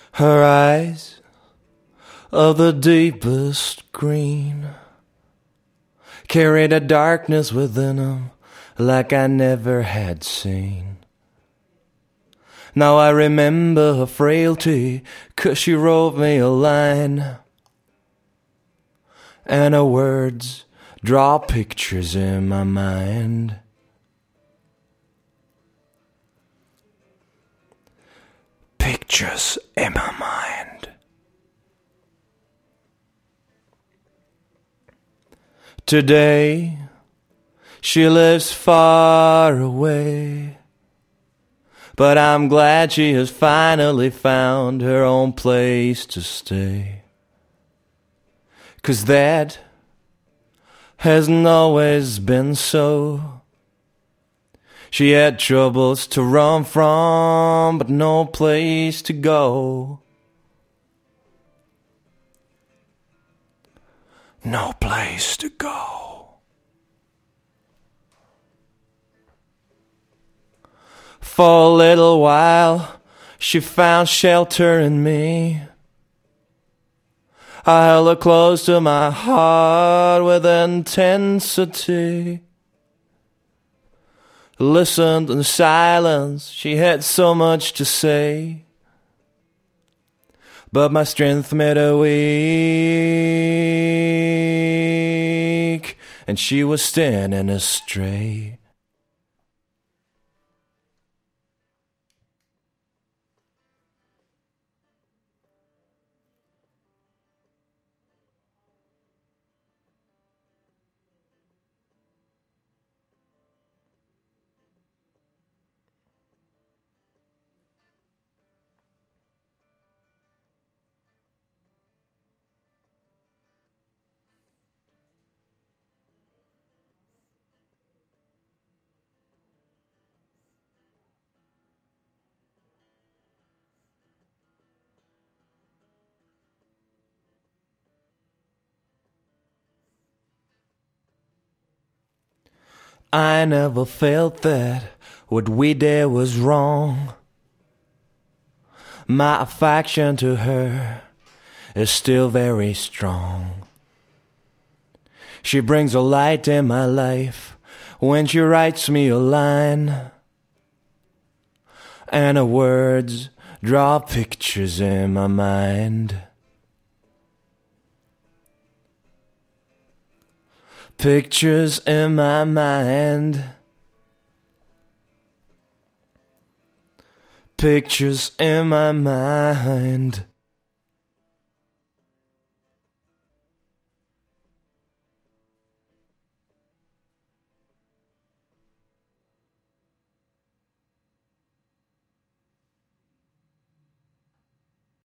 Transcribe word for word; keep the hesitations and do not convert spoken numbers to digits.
Her eyes of the deepest green carried a darkness within them like I never had seen. Now I remember her frailty, 'cause she wrote me a line, and her words draw pictures in my mind. Pictures in my mind. Today, she lives far away, but I'm glad she has finally found her own place to stay. 'Cause that hasn't always been so. She had troubles to run from, but no place to go. No place to go. For a little while, she found shelter in me. I held her close to my heart with intensity. Listened in silence, she had so much to say. But my strength made her weak, and she was standing astray. I never felt that what we did was wrong. My affection to her is still very strong. She brings a light in my life when she writes me a line, and her words draw pictures in my mind. Pictures in my mind. Pictures in my mind.